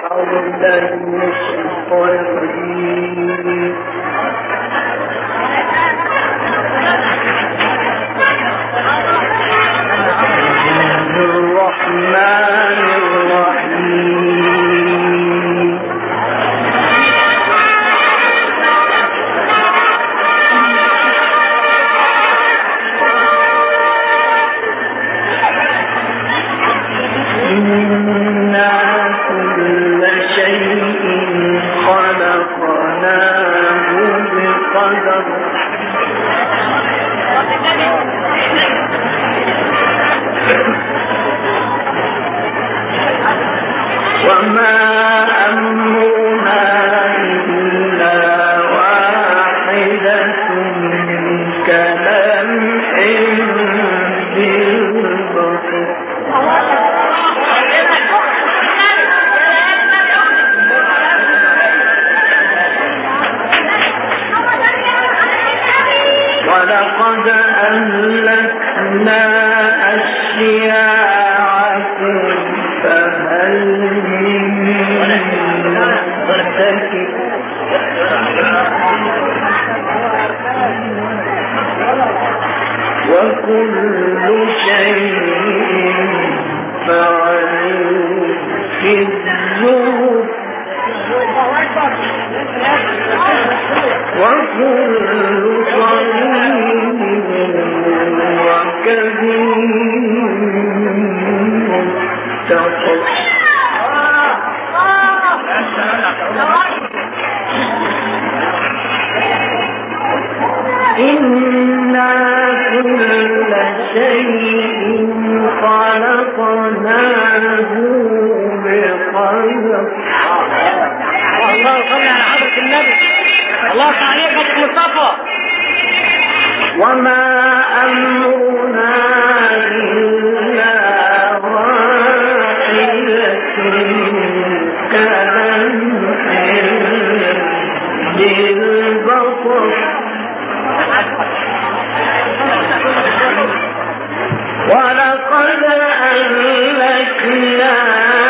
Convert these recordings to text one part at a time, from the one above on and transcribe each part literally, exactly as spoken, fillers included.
ولقد أهلكنا أشياعكم فهل من مدكر وكل شيء فعلوه في الزهر وكل صغير وكبير مستقر إنا كل شيء خلقناه بقدر. الله صل على حضرة النبي. الله تعليق يا مصطفى. وما أمرنا إلا واحدة كلمح بالبصر ولقد أهلكنا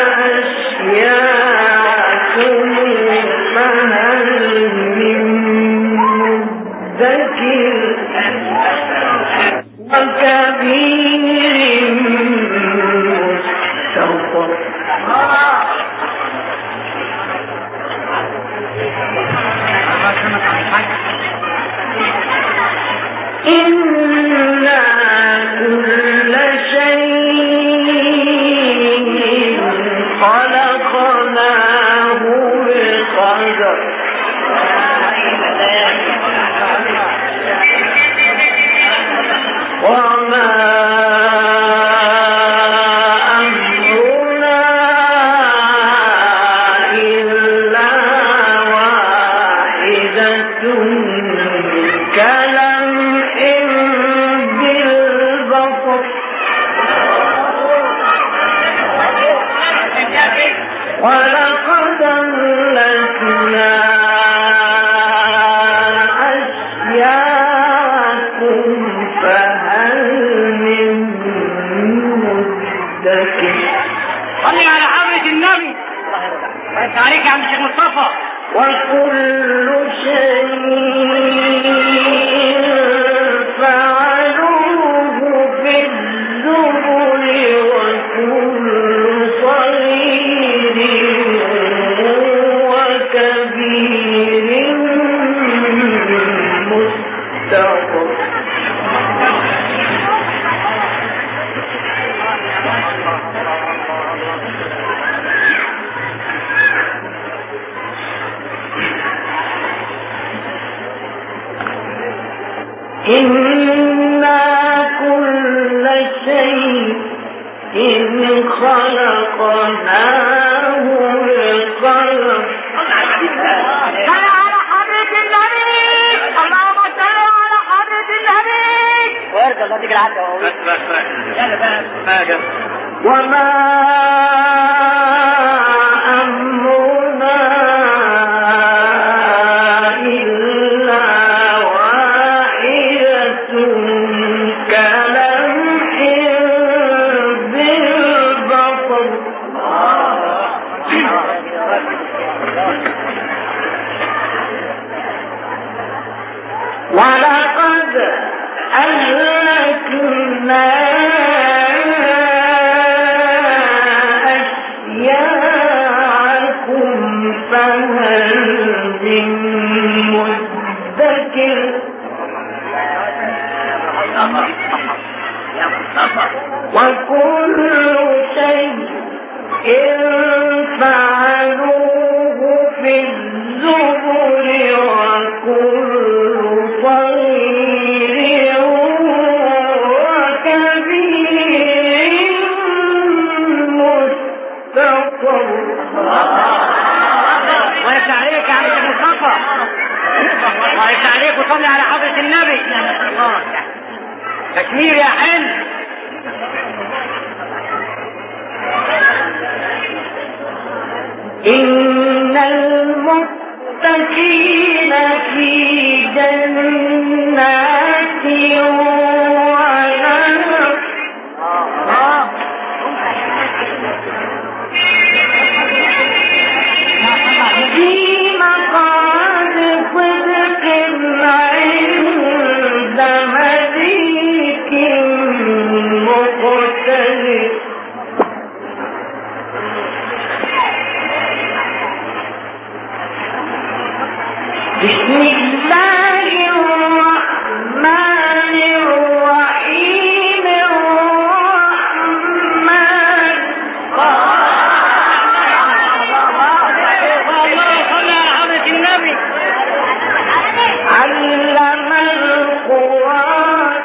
أشياعكم فهل من مدكر وكبير مستقر إنا كل شيء خلقناه بقدر. وما أمرنا إلا واحدة كلمح بالبصر ولقد أهلكنا أشياعكم فهل من مدكر. صلي على حضرة النبي. الله عليك يا عم الشيخ مصطفى. وكل شيء فعلوه في الزبر وكل صغير وكبير مستقر. إنا كل شيء خلقناه بقدر. صل على حضرة النبي. اللهم صل على حضرة النبي. وارجع الله تجري عدى اهو. بس بس بس. يلا بقى. حاجة. وما أمرنا إلا واحدة كلمح بالبصر ولقد أهلكنا أشياعكم فهل من مدكر وكل شيء فعلوه في الزبر وكل صغير وكبير مستقر. ويفتح عليك يا عبد المصطفى، ويفتح عليك وصلي على حضرة النبي. تكمير يا حلو. إن المتقين في جنات ونهر في مقعد صدق عند مليك مقتدر. بسم الله الرحمن الرحيم. الرحمن علم القرآن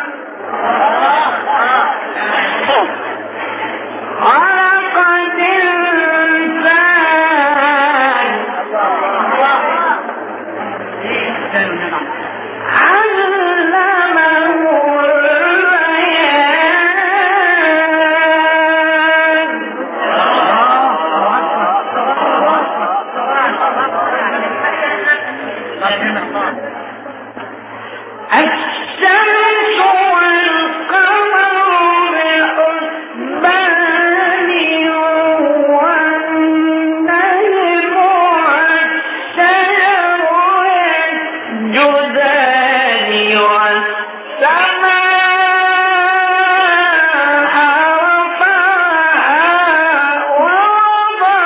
خلق الإنسان علمه البيان. الشمس والقمر بحسبان والنجم والشجر يسجدان والسماء رفعها ووضع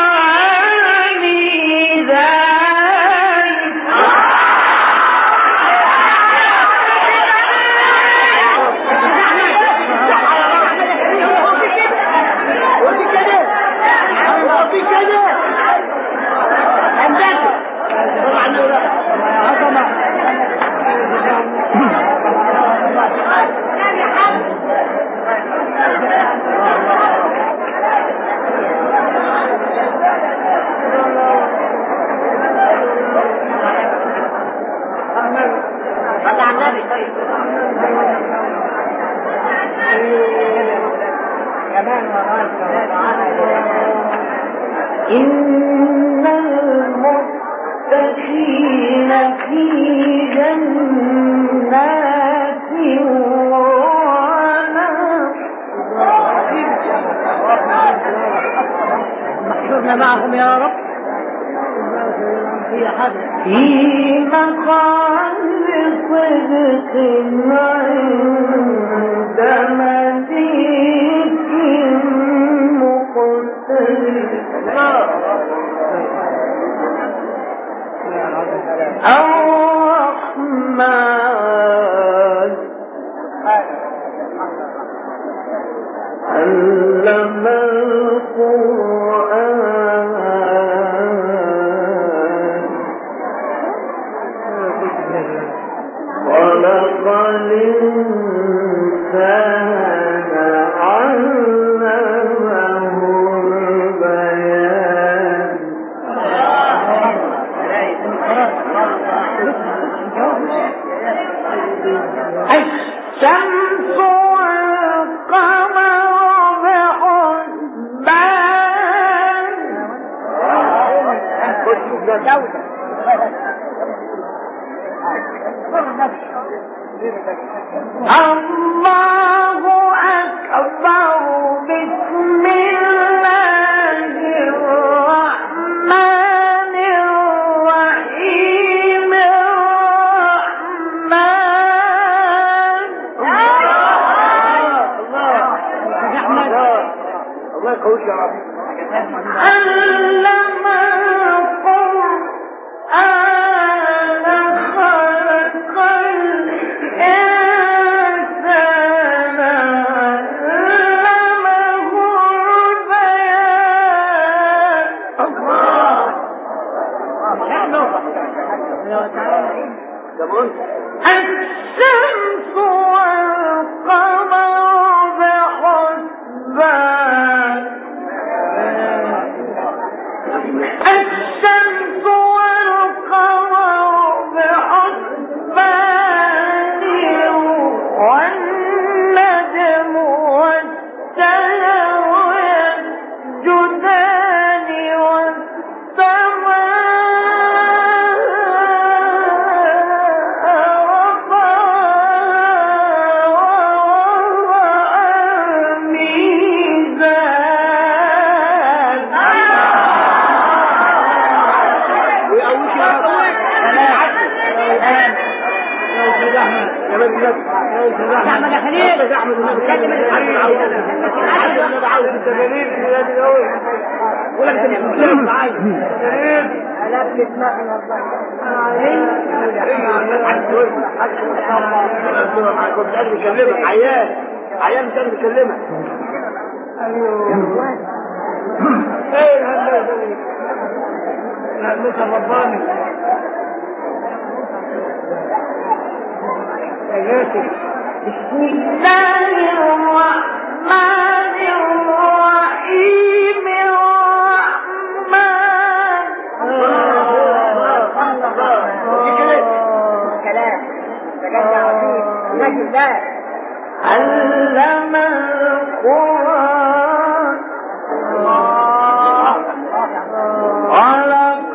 الميزان. إن المتقين في جنات ونهر. محشورنا معهم يا رب في مقعد صدق عند مليك مقتدر. الرحمن علم القرآن خلق الإنسان علمه البيان. الشمس والقمر بحسبان. الله أكبر. بسم الله الرحمن الشمس والقمر بحسبان الشمس والقمر بحسبان والنجم والشجر يسجدان والسماء احمد يا خليل احمد كلم انا عاوز الدليل في هذه الاول ولا انت مش معايا لا بتسمعني والله انا كنت قاعد بكلمك عيان عيان مش قاعد بكلمك ايوه ايه هذا لا لسه رباني بسم الله الرحمن الرحيم الرحمن كلام تجمع فيه نجم الله علم القرآن خلق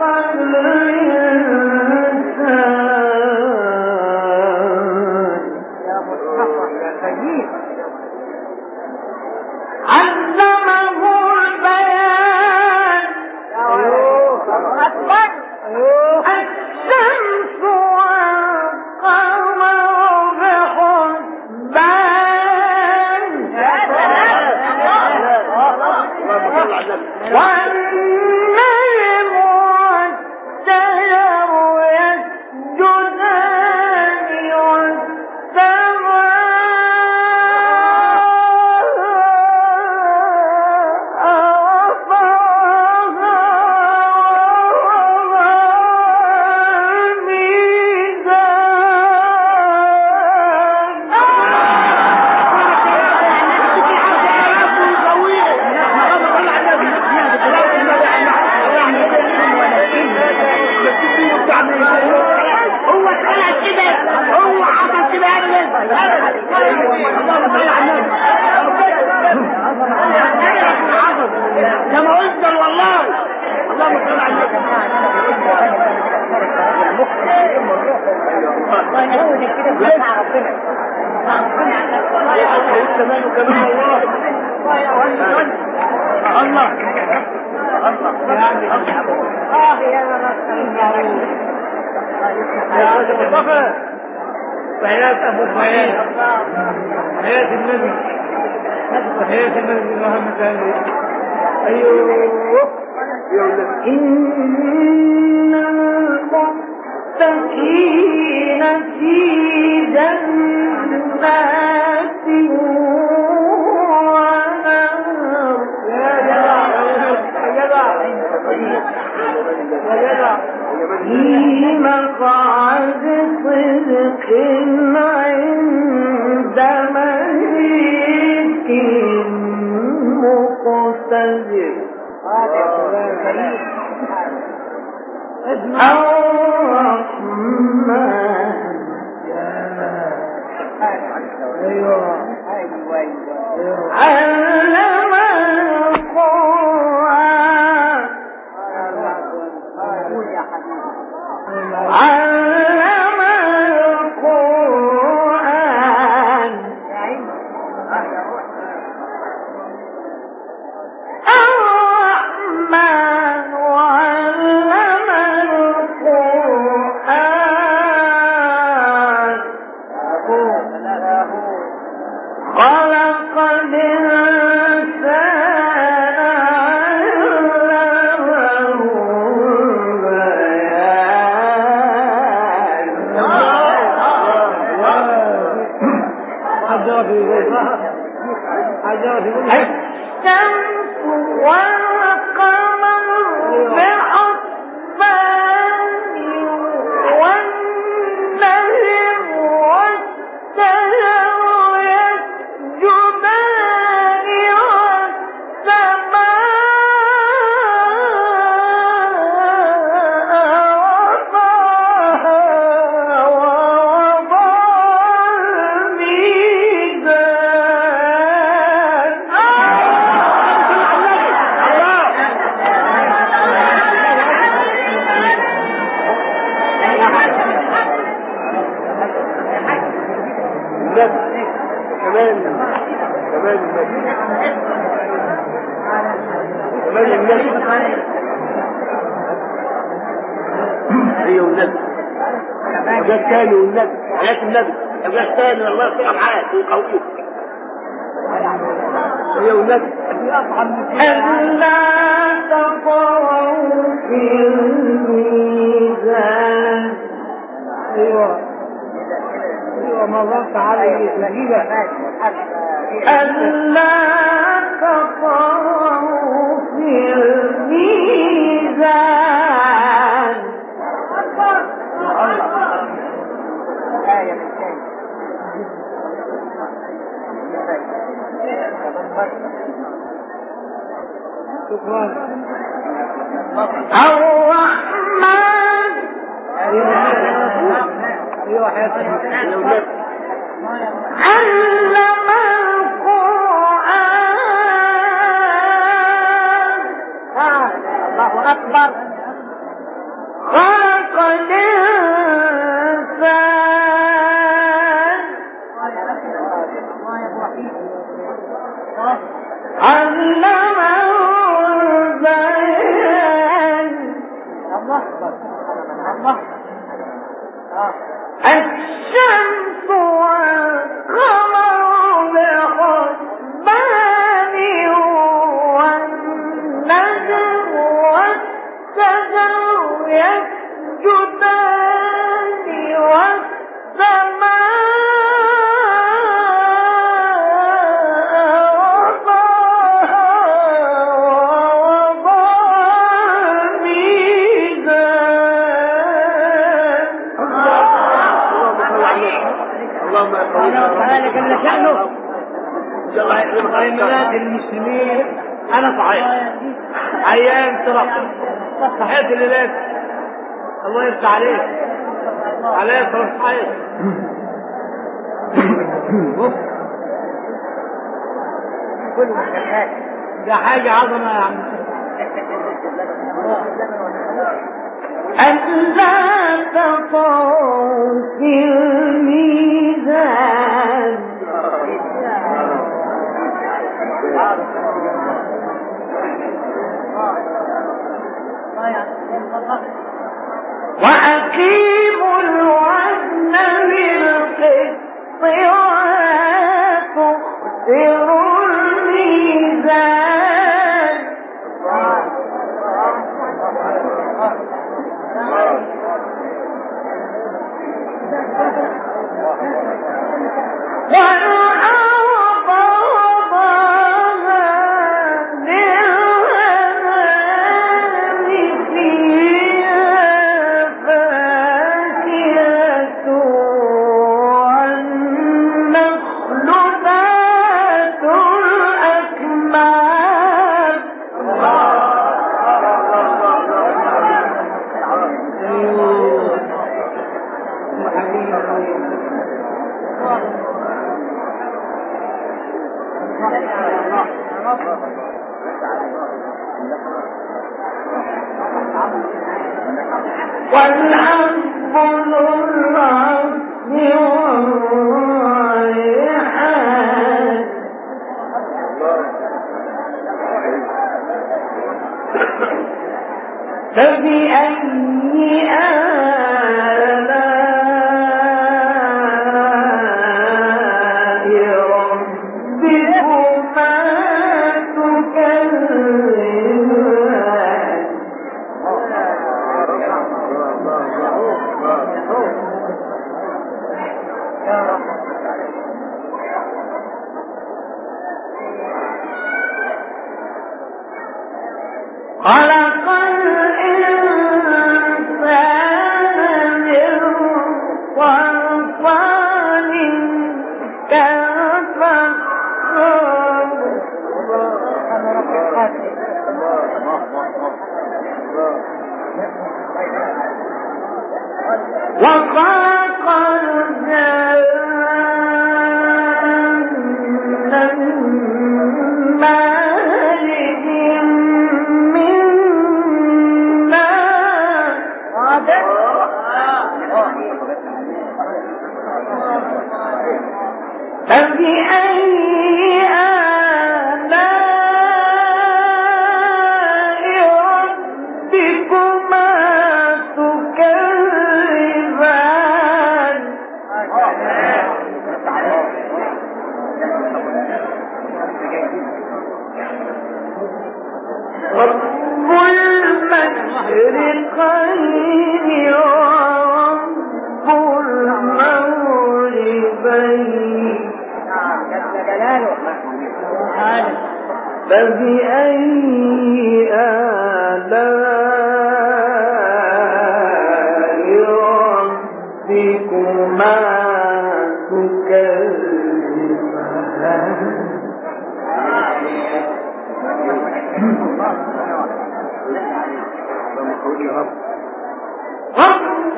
علمه البيان أكبر الشمس والقمر بحسبان والنجم والشجر يسجدان والسماء لما قلت والله اللهم صل على النبي والله نقول كده مع ربنا كمان وكمان الله الله اه يا رب يا مصطفى حياة ابو فؤاد حياة النبي حياة النبي محمد عليه أيوه إن المتقين في جنات ونهر يا جدع يا جدع في مقعد صدق عند مليك مقتدر الرحمن علم القرآن علم القرآن الرحمن علم القرآن خلق الإنسان علمه البيان الشمس والقمر بحسبان النبي كمان كمان النبي كمان النبي ايوه النبي وجاء تاني والنبي حياة النبي وجاء تاني والله يصير معاك ويقويك ايوه النبي ألا تطغوا في الميزان. ايوه ايوه مرات علي نجيبك ألا تطغوا في الميزان. آية من شيء شكرا الرحمن ايوه حياتي علم القرآن. الله أكبر. خلق الإنسان علمه البيان. الشمس والقمر بحسبان والنجم والشجر يسجدان والسماء تعالى جل شأنه ان شاء الله يكرمك ميلاد المسلمين. انا صحيح عيان ترى صحيت الليلات الله يفتح عليك عليك ترى صحيح كل مشاكل ده حاجة عظمة يا عم. ألا تطغوا في الميزان. وأقيموا الوزن بالقسط ولا تخسروا الميزان. والأرض وضعها للأنام فيها فاكهة والنخل ذات الأكمام. والحب ذو العصف والريحان. فبأي آلاء ربكما تكذبان. خلق الإنسان من صلصال كالفخار. وخلق الجان من مارج من نار. فبأي آلاء ربكما تكذبان رب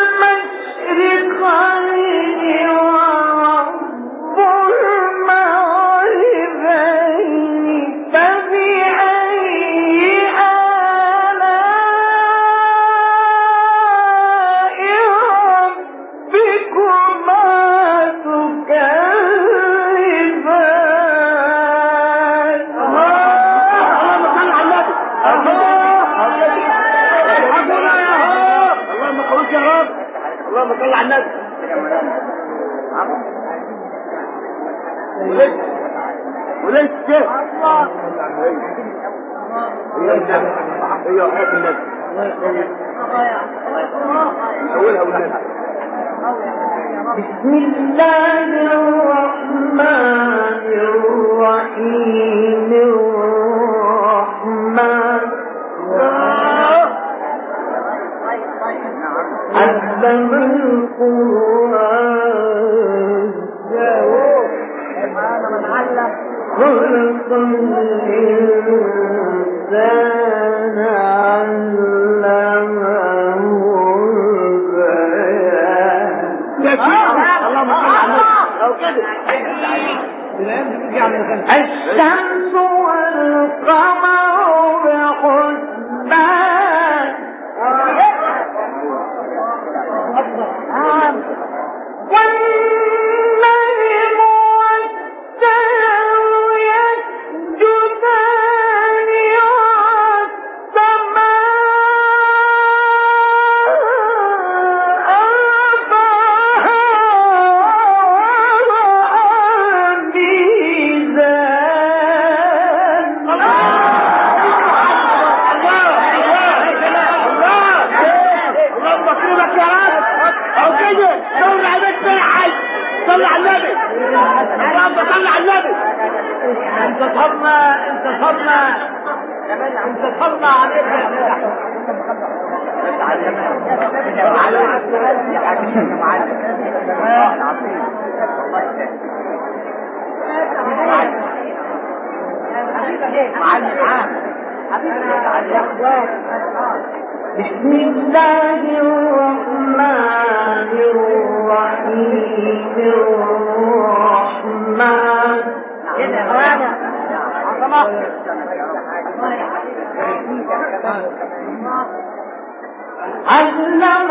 المشرقين ورب المغربين فبأي آلاء ربكما تكذبان اللهم صل على النبي. ولسه ولسه هي حياة النبي نقولها والنبي. بسم الله الرحمن الرحيم الرحمن علم القرآن خلق الإنسان علمه البيان. اللهم صل على النبي. لو كده الشمس والقمر بحسبان والنجم والشجر يسجدان صل على النبي. اللهم صل على النبي. انتصرنا انتصرنا انتصرنا عليك يا بسم الله الرحمن الرحيم الرحمن علم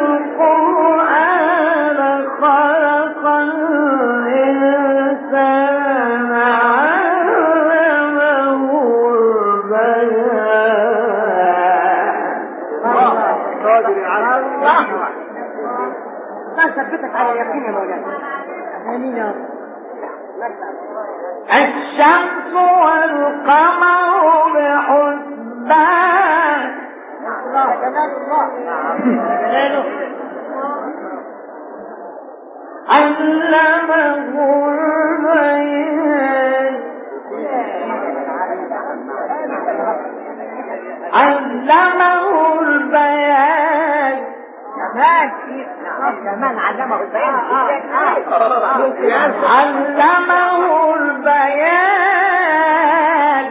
القرآن خلق الإنسان علمه البيان. ما ثبتك على يقين يا مولانا. امين يا رب. الشمس والقمر بحسبان الله جلال الله. علمه البيان علمه البيان كمان كمان علمه البيان. علمه البيان.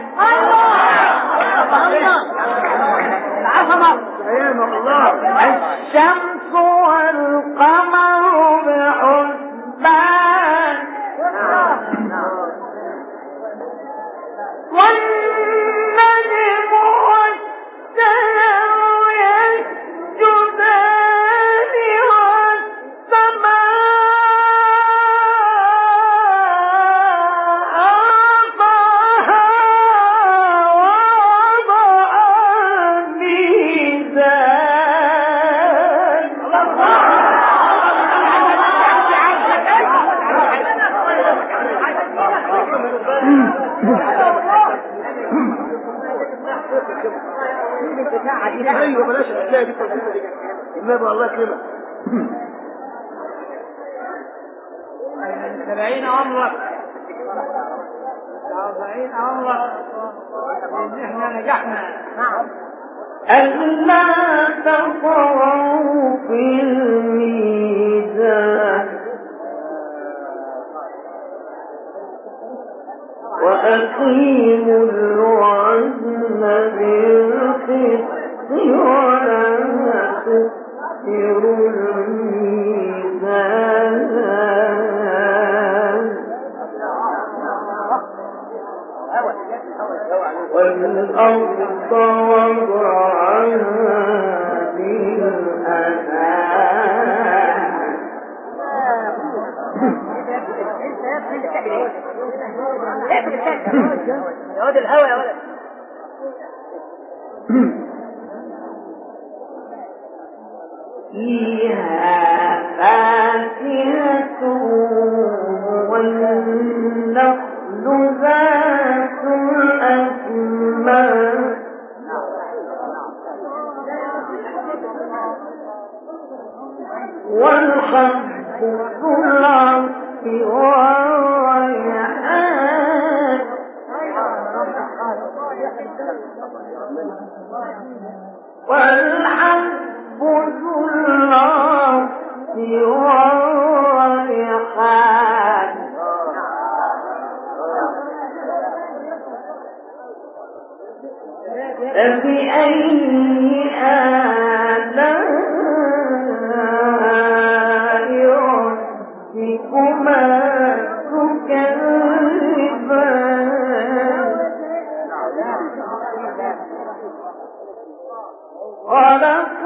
الشمس والقمر بحسبان والنجم والشجر يسجدان والسماء ايوه بلاش الحكايه دي النبي الله يكرمك. سبعين عمرك سبعين عمرك ان احنا نجحنا. نعم. ألا تطغوا في الميزان وأقيموا الوزن بالقسط ولا تخسروا الميزان والأرض وضعها للأنام. يعود الهوى يا ولد. فيها فاكهة والنخل ذات الأكمام والحب ذو العصف والريحان والحب ذو العصف والريحان فبأي آلاء ربكما تكذبان خلق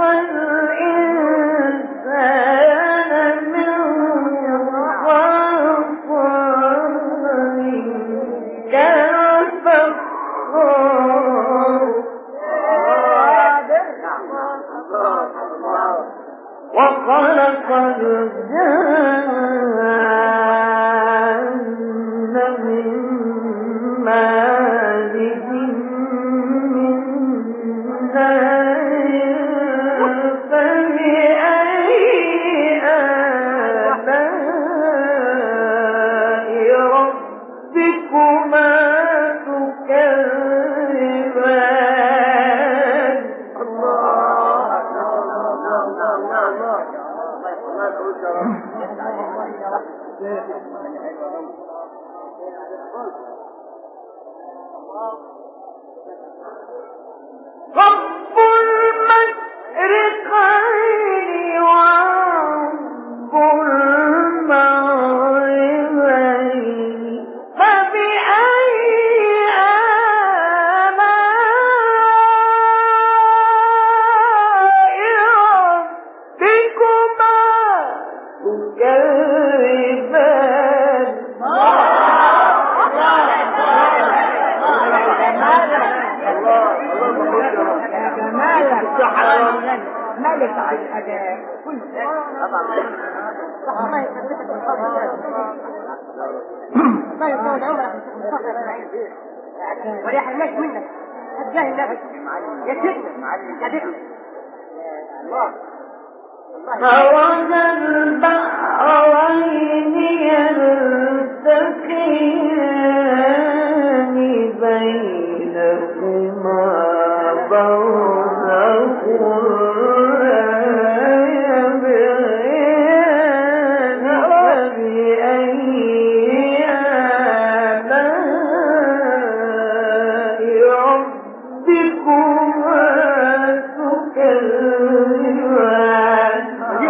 الإنسان من صلصال كالفخار وخلق الجن من مارج من نار فبأي آلاء ربكما تكذبان. رب المشرقين ورب المغربين فبأي آلاء ربكما تكذبان. مالك على الأداء كل طبعا ما يثبتك بالفضل ما يطول عمرك ولا حرماش منك هتجاهل نفسك يكتبنا هدفنا مرج البحرين يلتقيان بينهما برزخ لا يبغيان فبأي آلاء ربكما تكذبان.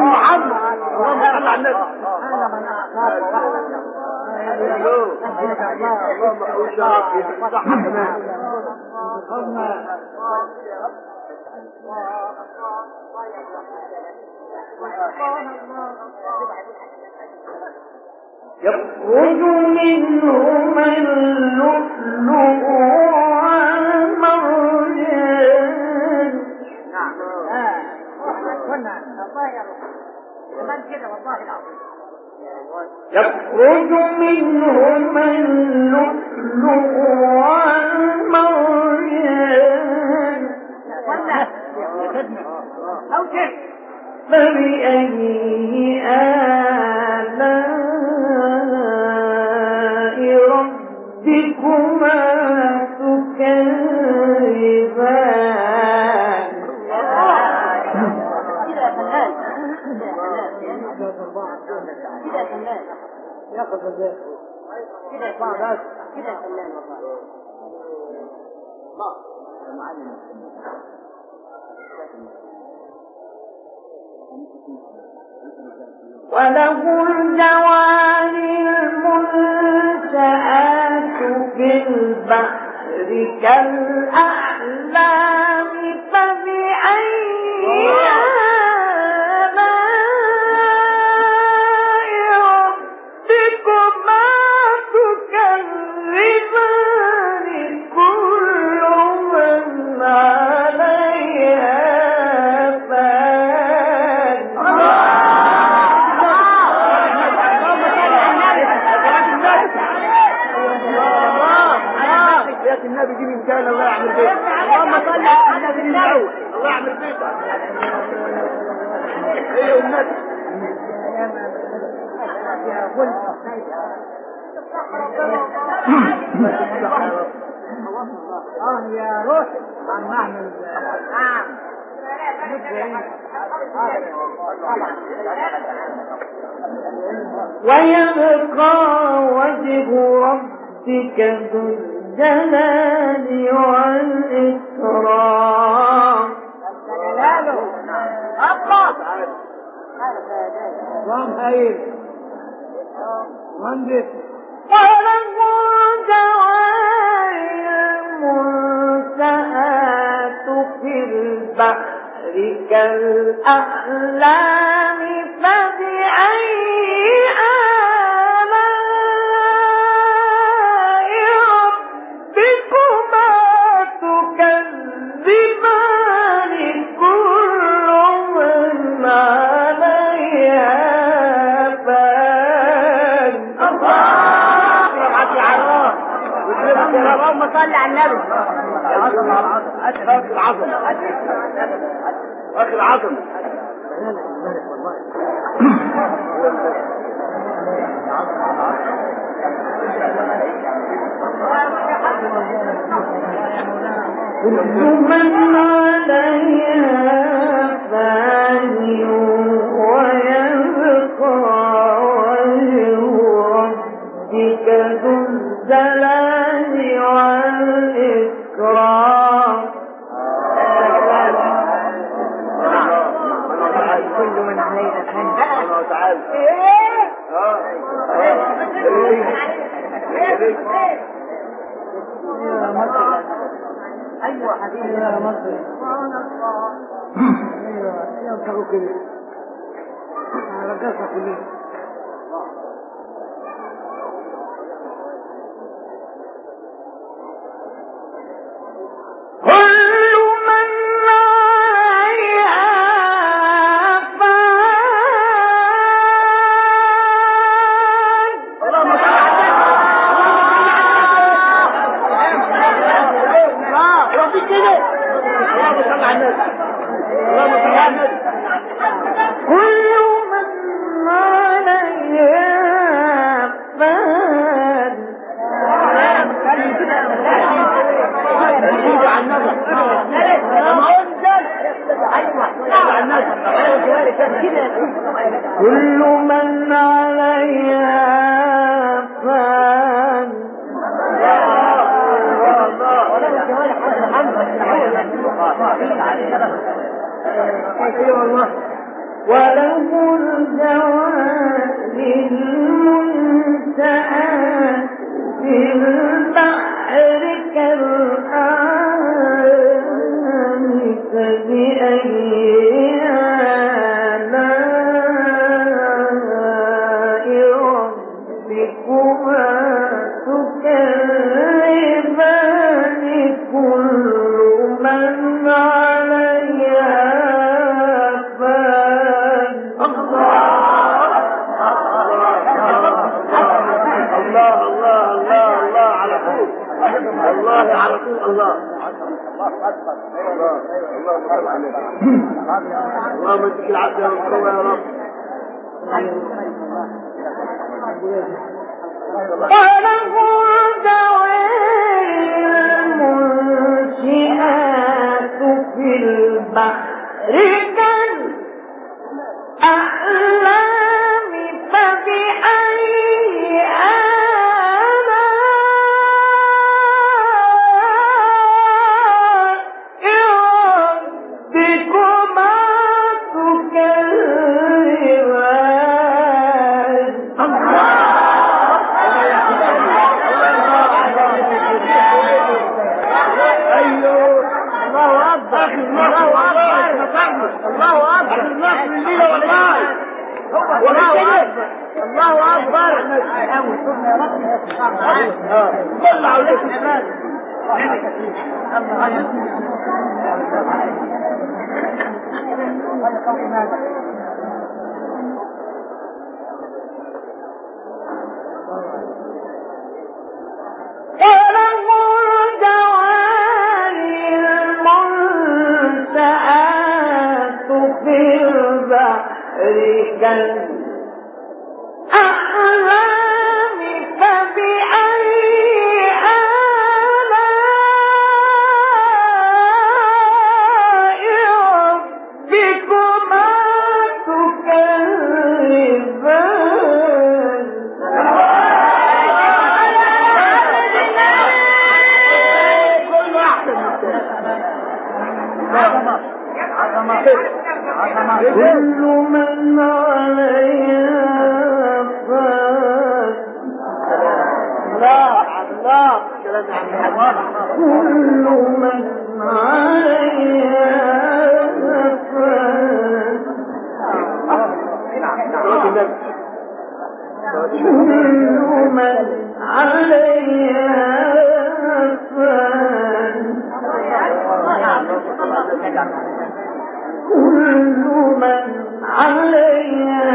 يخرج منهما اللؤلؤ والمرجان. يخرج منهما اللؤلؤ والمرجان او كده. فبأي آلاء ربكما تكذبان؟ كده يا فنان، كده يا فنان، ياخذ البيت كده يا فنان، كده يا فنان والله. وله الجوار المنشآت في البحر كالأعلام فبأي آلاء ربكما تكذبان؟ كل من عليها النبي دي من كان الله يعمل بيت. اللهم صل على النبي الاول. الله يعمل بيت. ايه النبي اه يا روح عم نعمل ويبقى وجه ربك ذو الجلال والإكرام. اللهم هايل مهندس. وله الجوار المنشآت في البحر كالأعلام فبأي آلاء ربكما تكذبان؟ كل من عليها فان. اللهم صل على النبي. عظم على عظم. اخر عظم. اخر عظم. كل من عليها فان ويبقى وجه ربك ذو الجلال والإكرام. كل من عليها فان. الله تعالى. ايوه حبيبي يا مصري. ايوه يا انتوا كده. انا رجعتها كلها. كل من عليها فان. وله الجوار المنشآت في البحر كالأعلام فبأي آلاء ربكما تكذبان؟ كل من عليها فان. الله الله الله الله على طول. الله على طول. الله الله الله اللهم اديك العافيه والقوه يا رب. وله الجوار المنشئات في البحر كالأعلام فبأي الله اكبر. طلع عليك الناس. أحلام فبأي آلاء ربكما تكذبان. كله احسن كل من عليها فان. الله الله كلام كل من عليها فان. كل من عليها فان. كل من عليها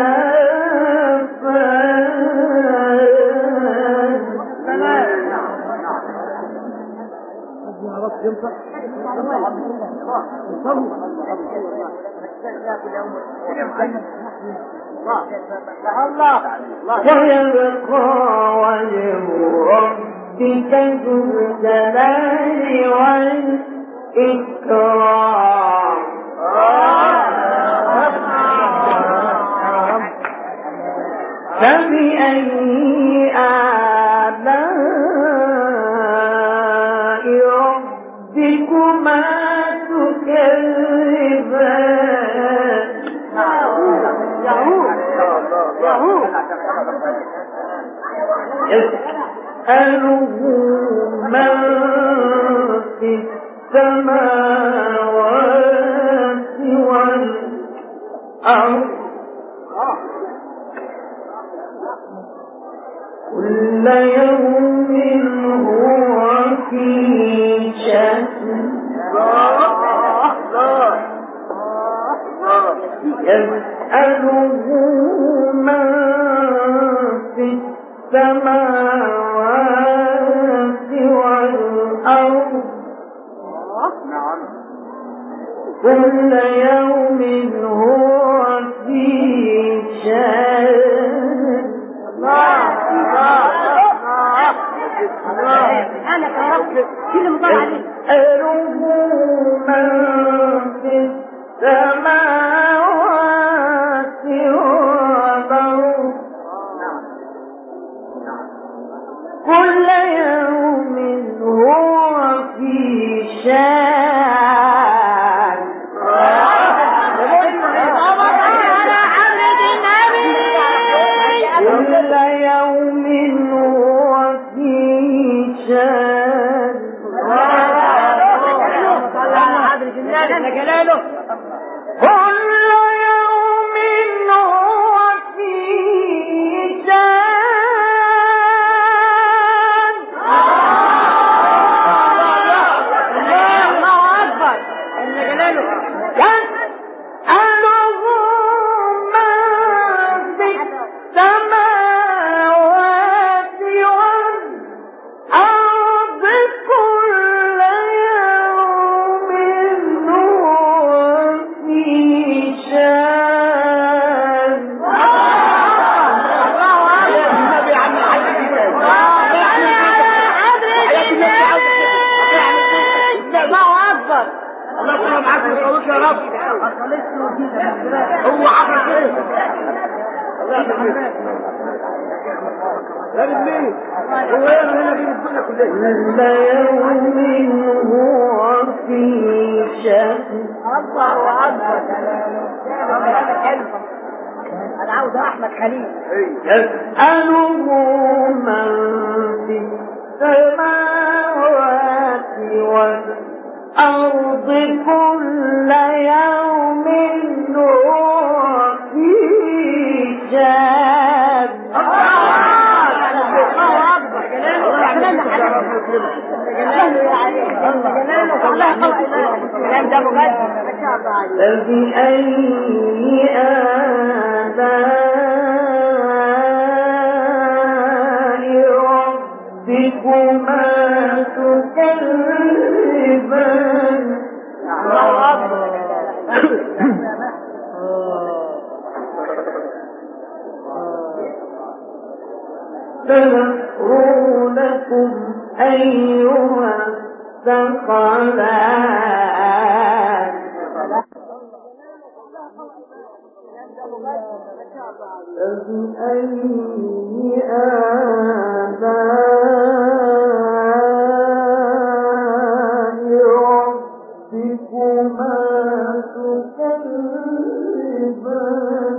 فان. ويبقى وجه ربك ذو الجلال والإكرام. فبأي آلاء ربكما تكذبان. يسأله من في السماوات والأرض كل يوم هو في شأن. يسأله من في السماوات والأرض كل يوم هو في شأن. أنا كربت كل مضاعف يسأله من في السماوات والأرض كل يوم هو في شأن. كل يوم هو في شأن. كل هو عمل كده. لا بالليل هو هنا هنا في الدنيا كلها. يوم هو في شأن. الله اكبر. انا عاوز احمد خليل. يسأله من في السماوات والأرض كل يوم هو في شأن. فبأي آلاء ربكما تكذبان. سنفرغ لكم أيها الثقلان. فبأي آلاء ربكما تكذبان.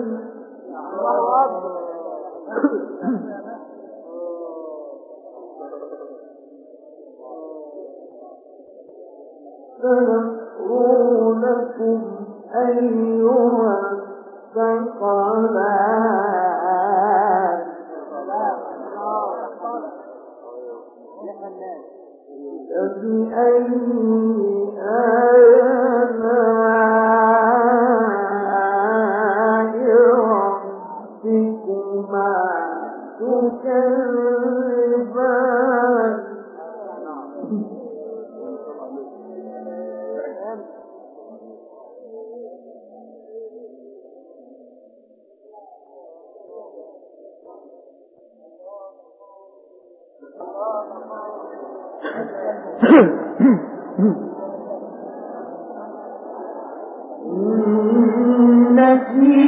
سنفرغ لكم أيها الثقلان. فبأي آلاء ربكما تكذبان. إن في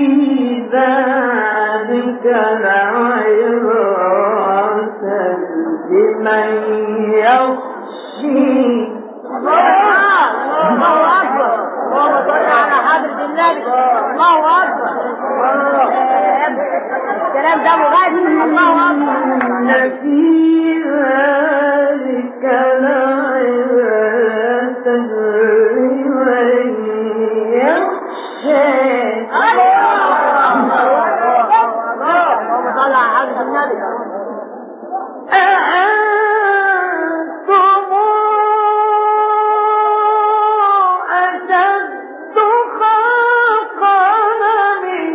ذلك لعبرة لمن يخشي. الله اكبر. اللهم صل على حضرة النبي. الله اكبر. الكلام ده مغادر. الله اكبر. إن في ذلك لعبرة لمن يخشى. اللهم صل على حضرة النبي. أأنتم أشد خلقا من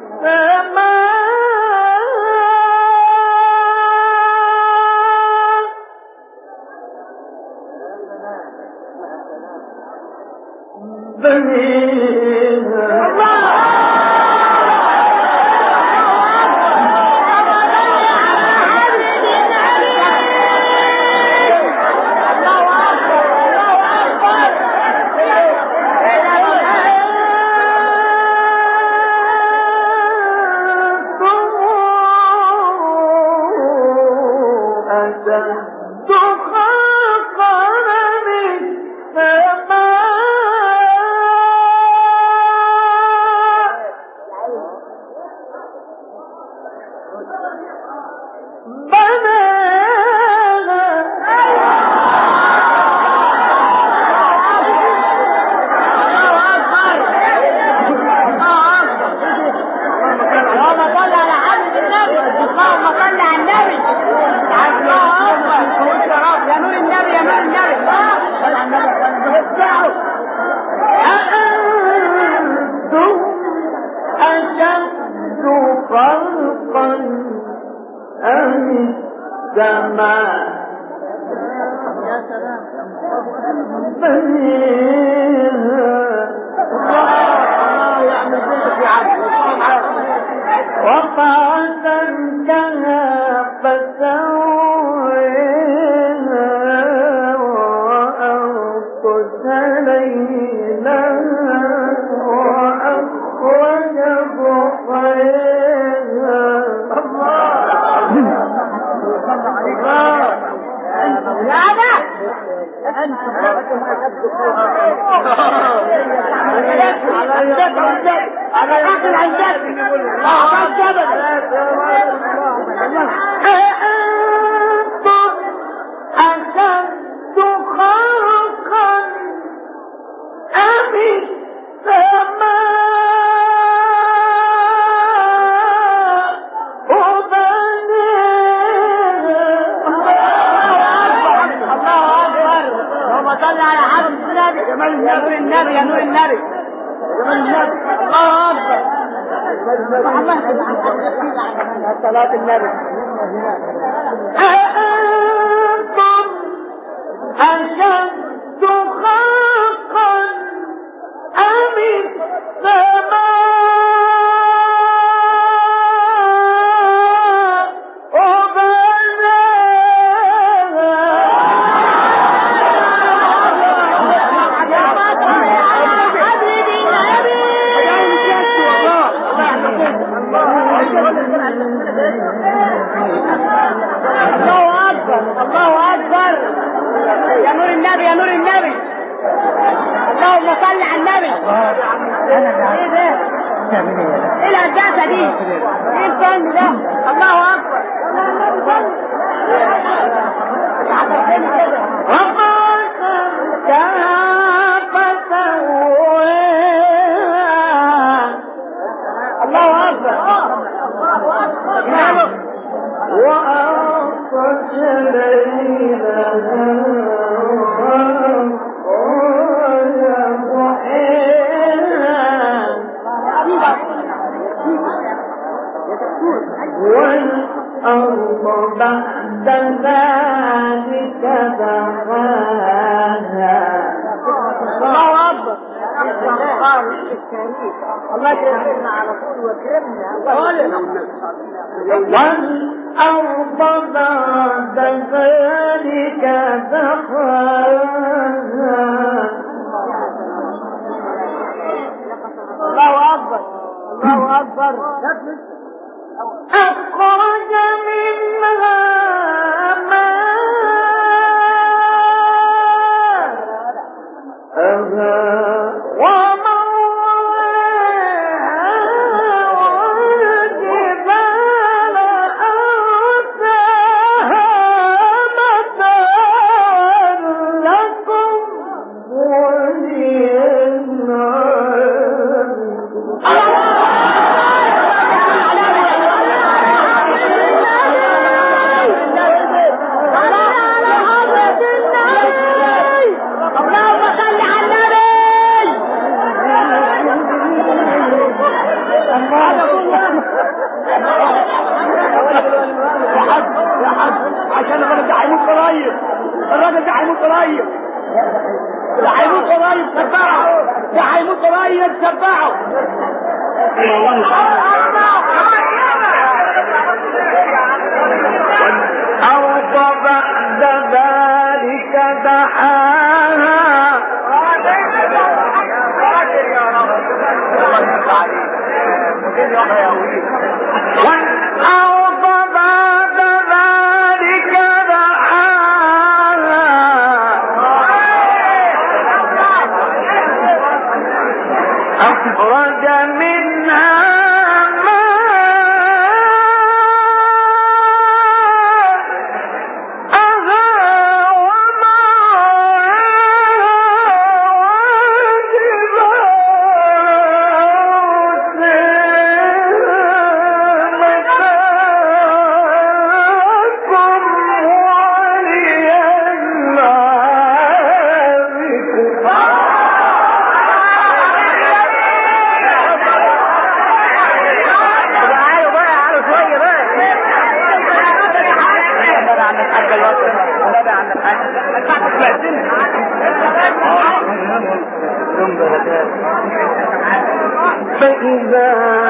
السماء بنيها. انا داخل عن جدي ما عملت ابدا. أأنتم أشد خلقا أم السماء بناها؟ الله اكبر. اللهم صل على حضرة النبي. يا نور النبي يا نور النبي. الله اكبر. الله يخليك صلاة النبي. أأنتم أشد خلقا أم السماء الله اكبر. الله اكبر. يا نور النبي يا نور النبي. اللهم صل على النبي. ايه ده؟ ايه الهندسه دي؟ ايه الفن ده؟ الله اكبر. الله اكبر. وأغطش ليلها وأخرج ضحيها والأرض بعد ذلك دحاها. الله اكبر. الله يكرمنا على طول ويكرمنا. والأرض بعد ذلك دحاها. الله اكبر. الله اكبر. أخرج منها ماءها ومرعاها والجبال أرساها متاعا لكم عشان الراجل ده هيموت قريب. الراجل ده هيموت قريب. ده هيموت قريب. سبعه. ده هيموت قريب. سبعه. والأرض بعد ذلك دحاها. والأرض بعد ذلك دحاها. أخرج منها فإذا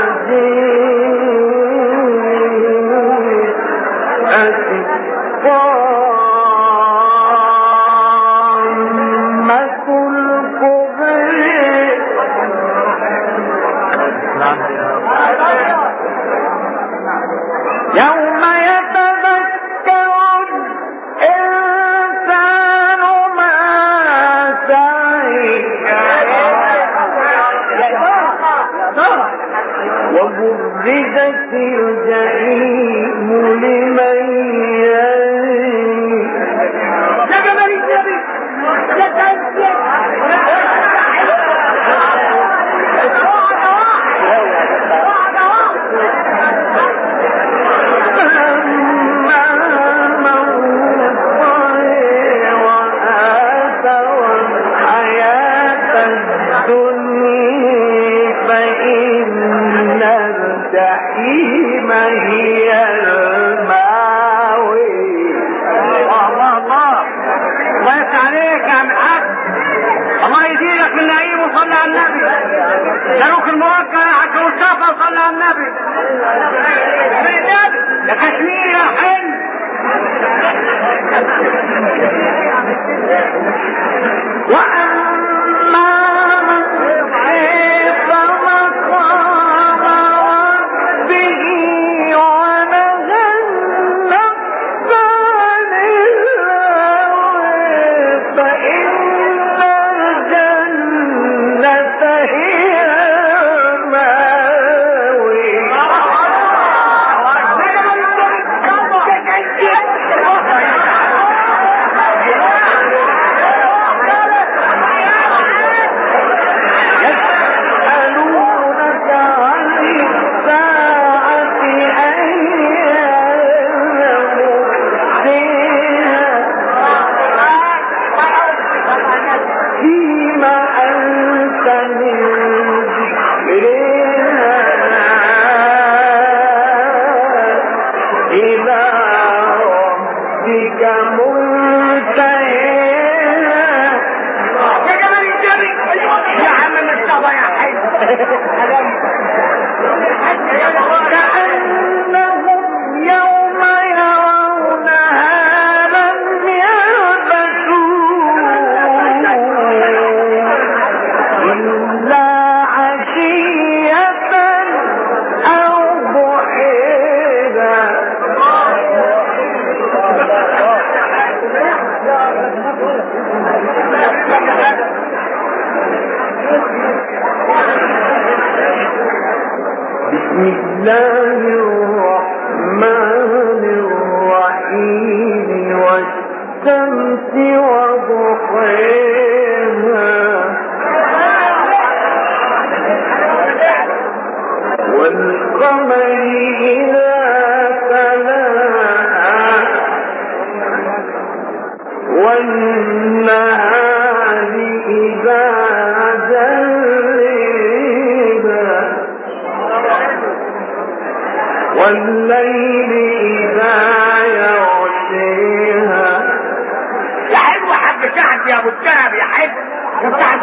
جاءت الطامة الكبرى يوم يتذكر الإنسان ما سعى. وبرزت الجحيم لمن يريد. يا جمال النبي يا تنسي دروك الموكل حتى مصطفى صلى على النبي يا كشمير يا حن وأما من خاف مقام ربه ونهى النفس عن الهوى فإن الجنة هي المأوى. يسألونك عن الساعة أيان مرسيها فيما أنت من ذكرها إلى ربك منتهيها. يا جمال النبي يا عم مصطفى يا حن كأنهم يوم يرونها لم يلبثوا إلا عشية أو ضحيها. بسم الله الرحمن الرحيم والشمس وضحيها والقمر إذا تلاها والنهار إذا جليها والليل إذا يغشيها. يا حلو حب سعد يا ابو الدهب يا حلو يا سعد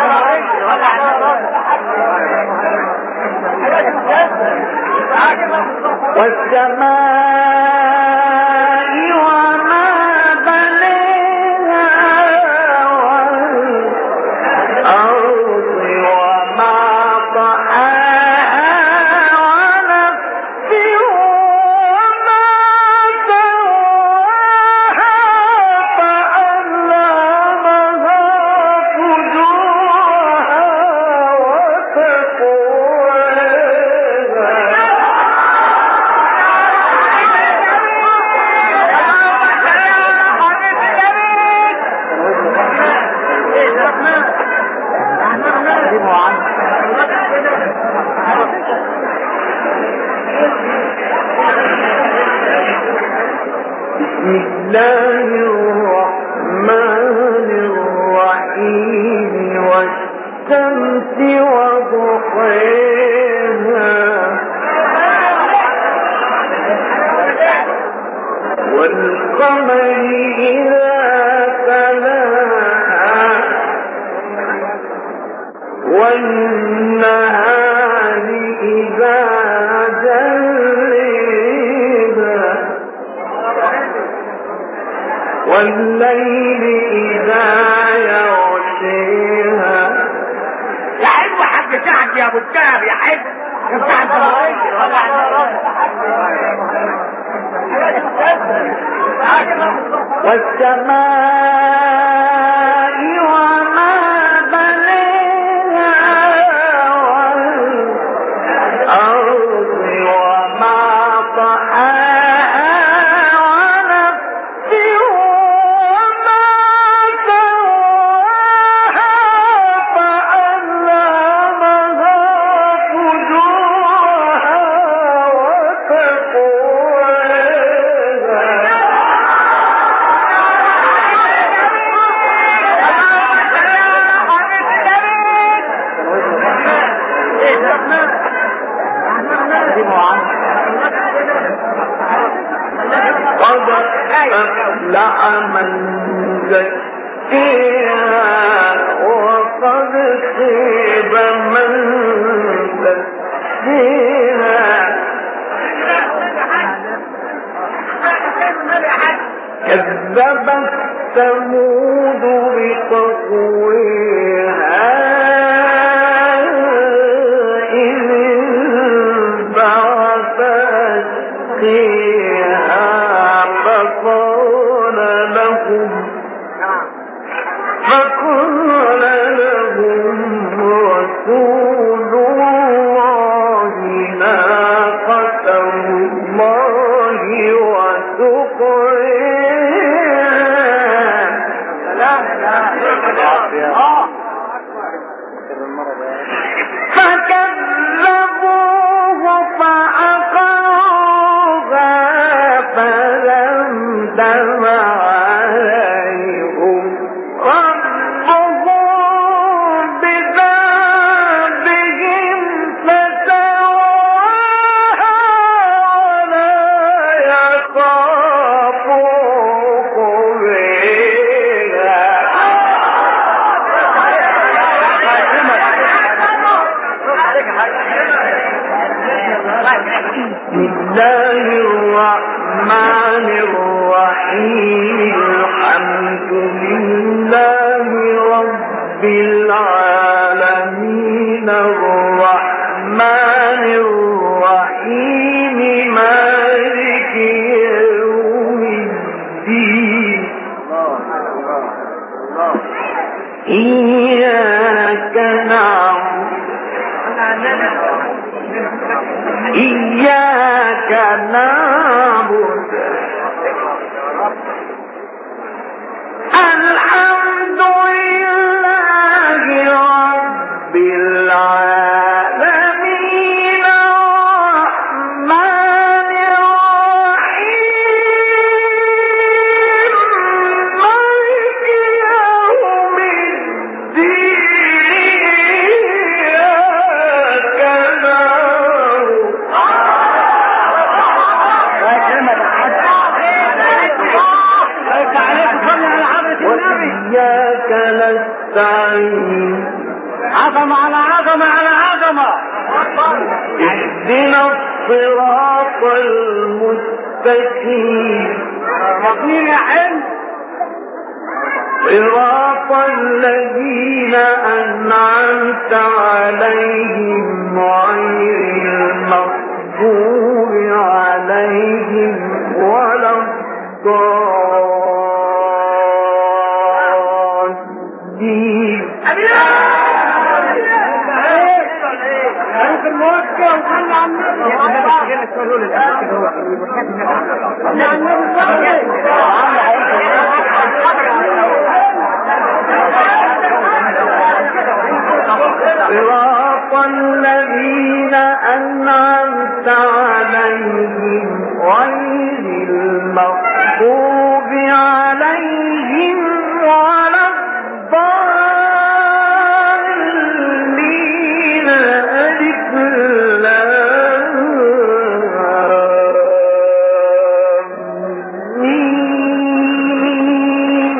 والسماء وما بنيها والأرض وما طحاها ونفس وما سواها فألهمها فجورها وتقواها. بسم الله الرحمن الرحيم والشمس وضحيها والقمر إذا تلاها والنهار إذا جليها والليل إذا يغشيها. يا حلو حب سعد يا ابو الدهب يا حلو يا سعد والسماء وما بنيها والأرض أفلح من زكيها وقد خيب من دسيها كذبت ثمود بطغواها إذ انبعث أشقيها فقال لهم فقال لهم رسول الله ناقة الله وسقيها فكذبوه فعقروها فدمدم عليهم ربهم بذنبهم فسواها ولا يخاف بسم الله الرحمن الرحيم الحمد لله رب العالمين الرحمن الرحيم مالك يوم الدين إياك نعبد إياك نعبد الحمد لله رب العالمين الرحمن الرحيم مالك يوم الدين إياك نعبد وإياك نستعين عظمة على عظمة على عظمة اهدنا الصراط المستقيم مين يا حلم صراط الذين أنعمت عليهم غير المغضوب عليهم ولا الضالين صراط الذين أنعمت عليهم غير المغضوب عليهم ولا الضالين ألف لام ميم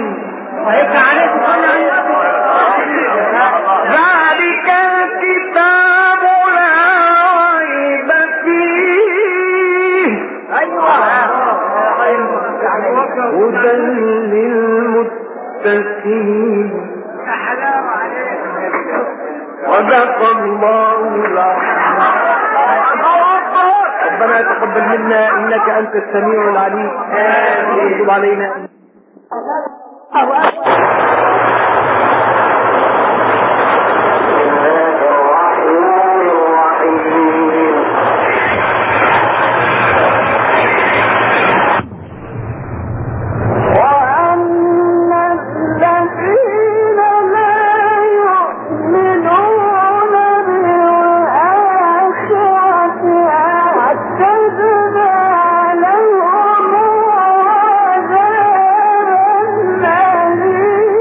ذلك الكتاب لا ريب فيه هدى للمتقين صدق الله العظيم. ربنا تقبل منا انك انت السميع العليم وتب علينا. لهم عذابا أليما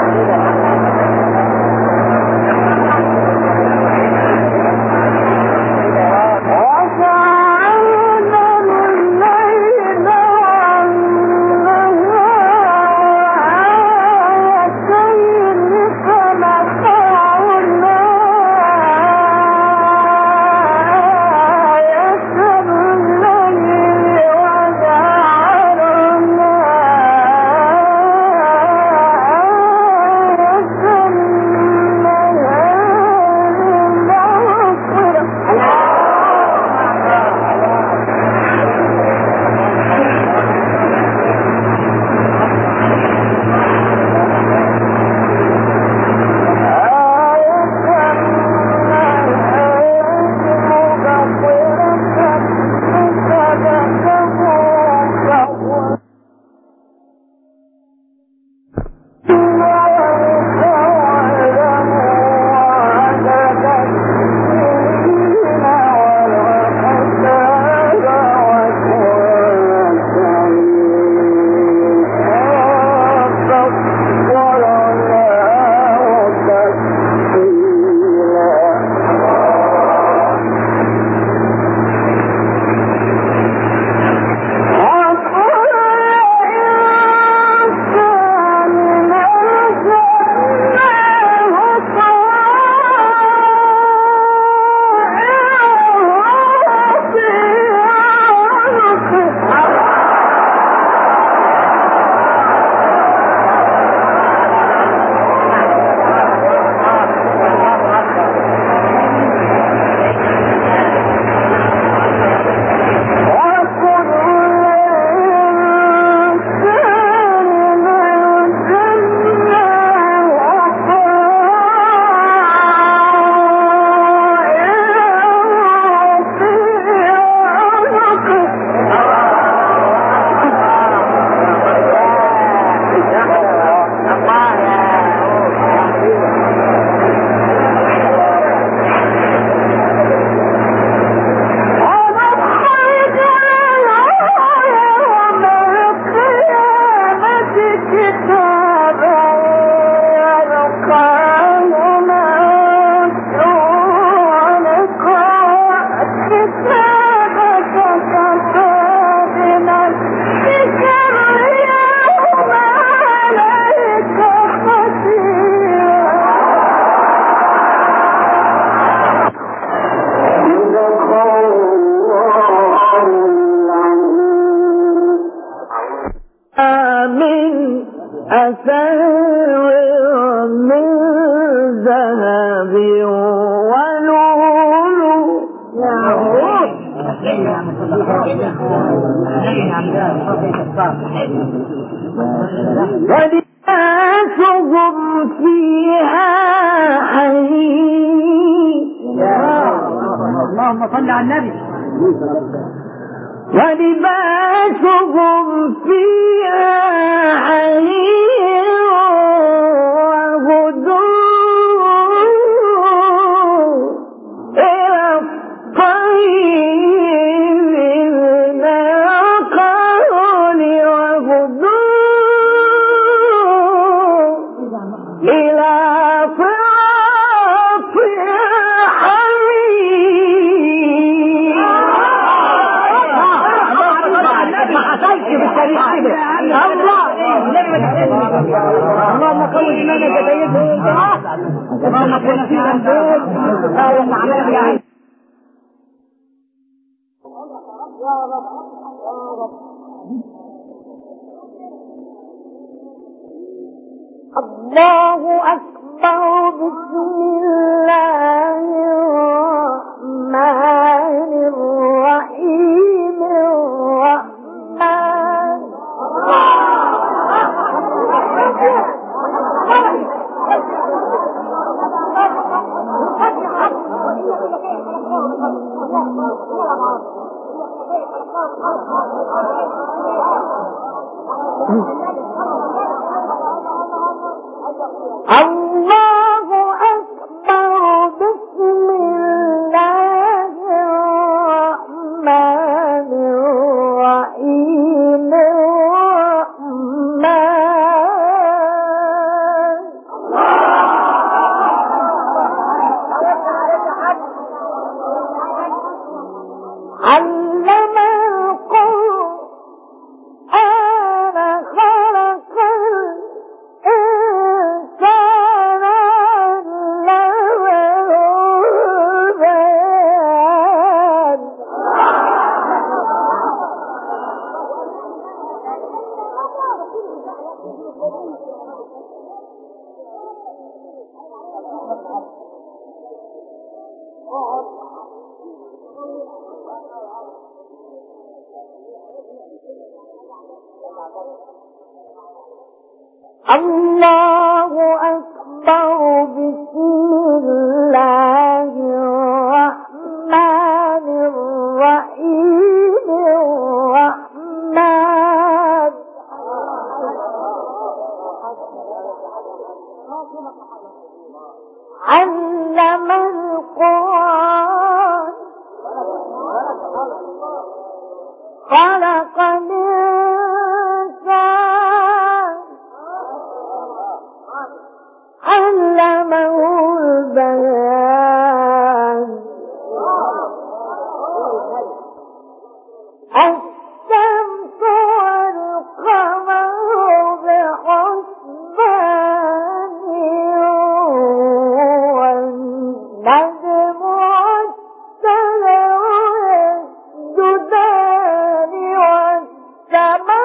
ولباسهم فيها حرير. اللهم صل على النبي. ولباسهم فيها حرير وهدوء إلى الطيب من القول وهدوء إلى صراط الحميد. اللهم قوي إيمانك سيدهم اللهم كن فينا الدول اللهم عمل يا عين. الله أكبر. بسم الله الرحمن الرحيم. الرحمن الله أكبر. بسم الله الرحمن الرحيم. الرحمن الله أكبر. بسم الله الرحمن الرحيم. الرحمن علم القرآن خلق الإنسان علمه البيان. الشمس والقمر بحسبان والنجم والشجر يسجدان والسماء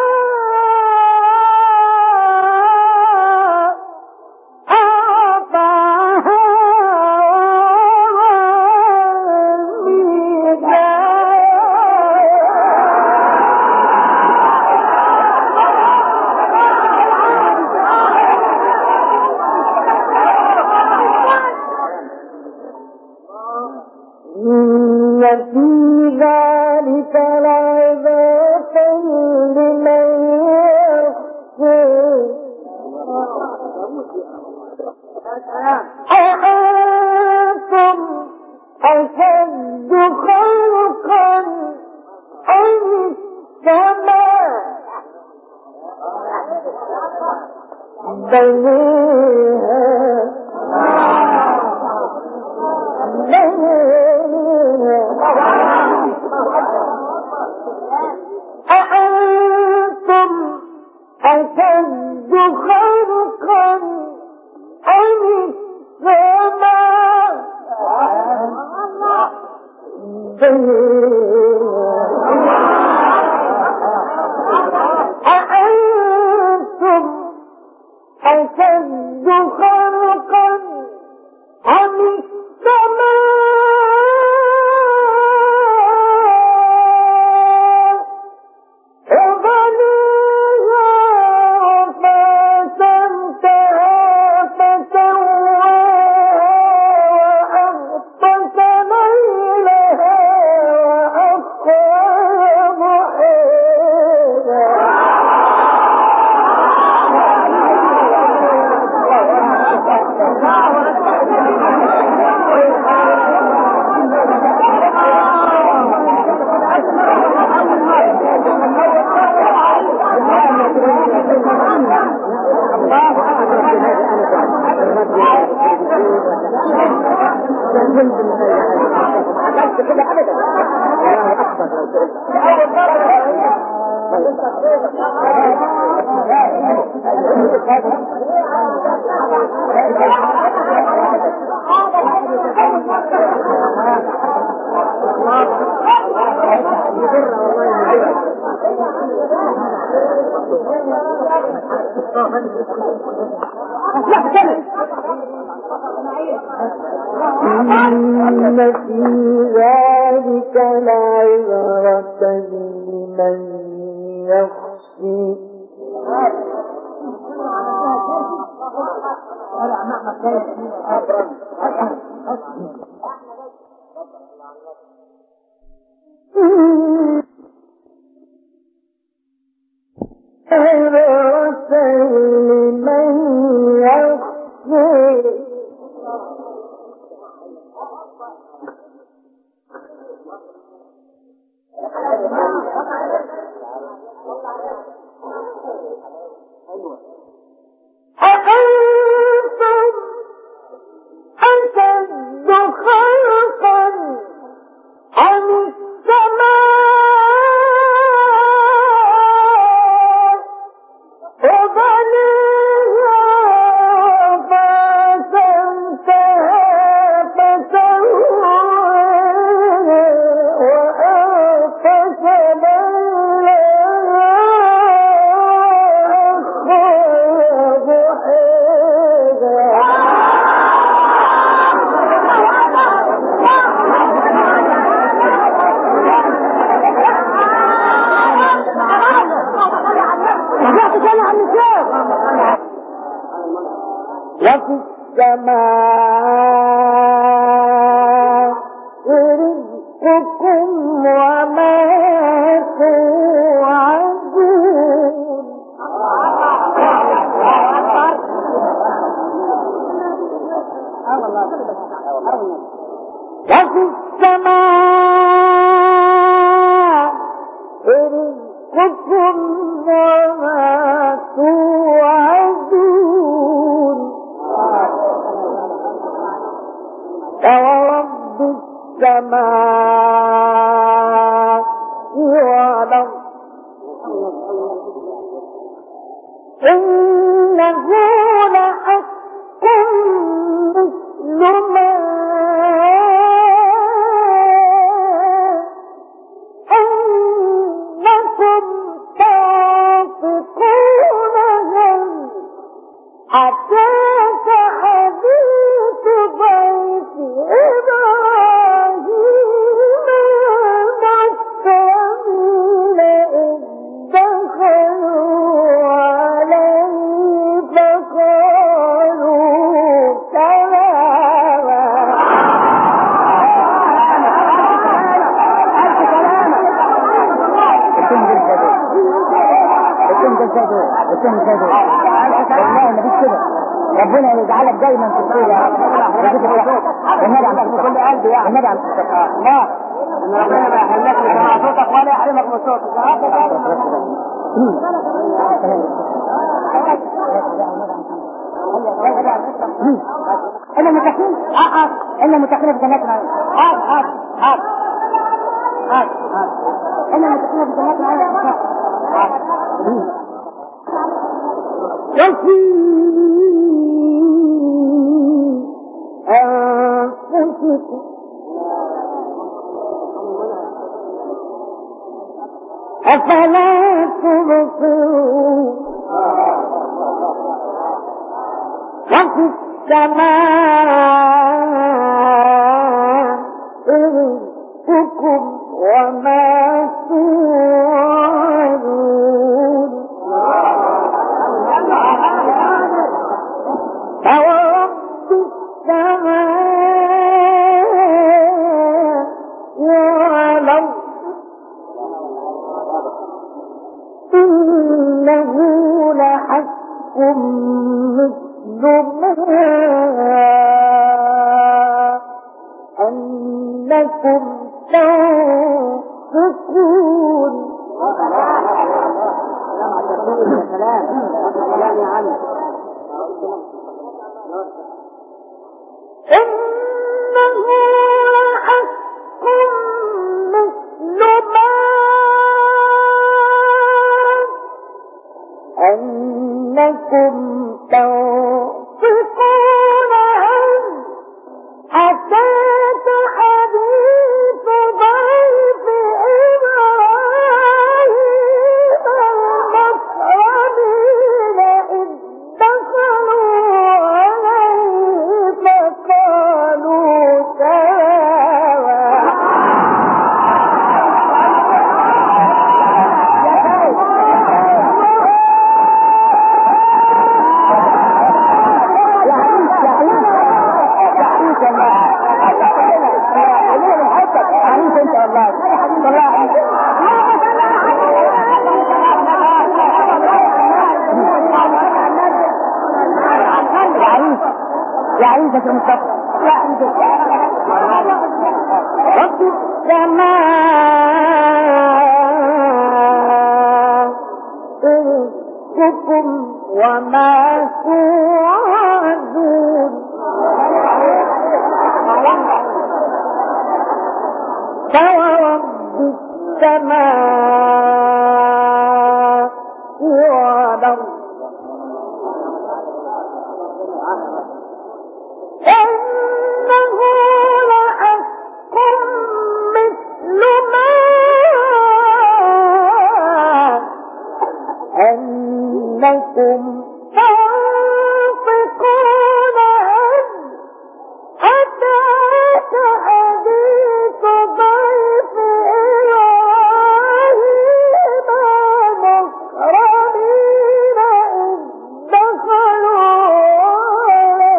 في ذلك لعبرة لمن يخشى. أأنتم أشد خلقا أم السماء بنيها أأنتم أشد خلقا أم السماء أأنتم أشد خلقا أم السماء إن في ذلك لعبرة لمن يخشى. عبرة لمن يخشى. أأنتم أشد خلقا أم السماء بنيها وفي السماء رزقكم وما توعدون. وفي السماء رزقكم وما توعدون. فورب السماء والأرض إنه لحق مثل ما أنكم تنطقونه أتاك حديث ضيف إبراهيم المكرمين إذ دخلوا عليه فقالوا سلاما. والله ما فيش كده. ربنا يجعلك دايما في الخير يا رب. النبي عم كل قلبي يعني النبي عم لا ان ربنا ما يحرمك من صوتك ولا يحرمك من صوتك. انا متكين اه انا متكين في جناتنا. هات هات هات هات انا متكين في جناتنا. وفي أنفسكم أفلا تبصرون. وفي السماء رزقكم وما توعدون. فورب السماء والأرض إنه لحق مثل ما أنكم تنطقون. سلام سلام يا عم. إنه لحق مثل ما أنكم تنطقون أتاك حديث ضيف إبراهيم المكرمين إذ دخلوا عليه فقالوا سلاما. يا عيسى المصطفى يا عيسى. وفي السماء رزقكم وما توعدون. فورب السماء والأرض إنه لحق مثل ما أنكم تنطقون أتاك حديث ضيف إبراهيم المكرمين إذ دخلوا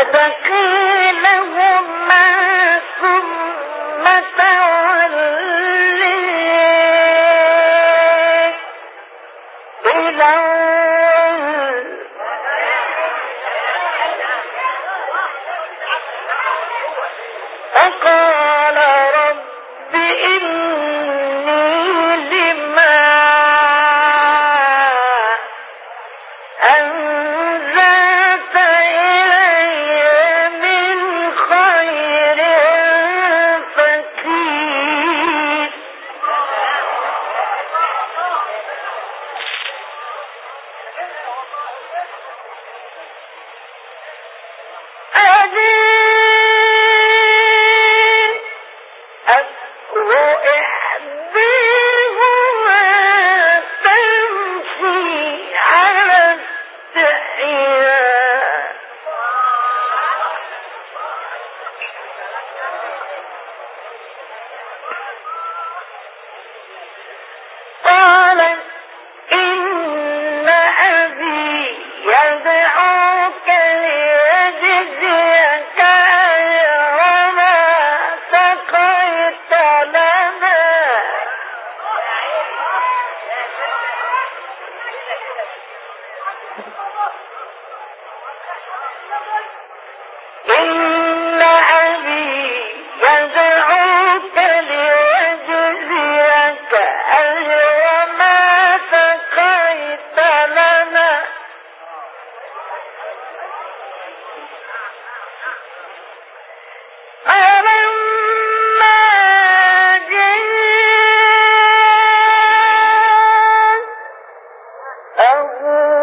وسقي لهم ماء ثم تولي إلى فقال رب إني لما أنزلت إلي من خير فقير قالت إن أبي يدعوك ليجزيك أجر ما سقيت لنا إن أبي يدعوك ليجزيك أجر ما سقيت لنا فلما جاءه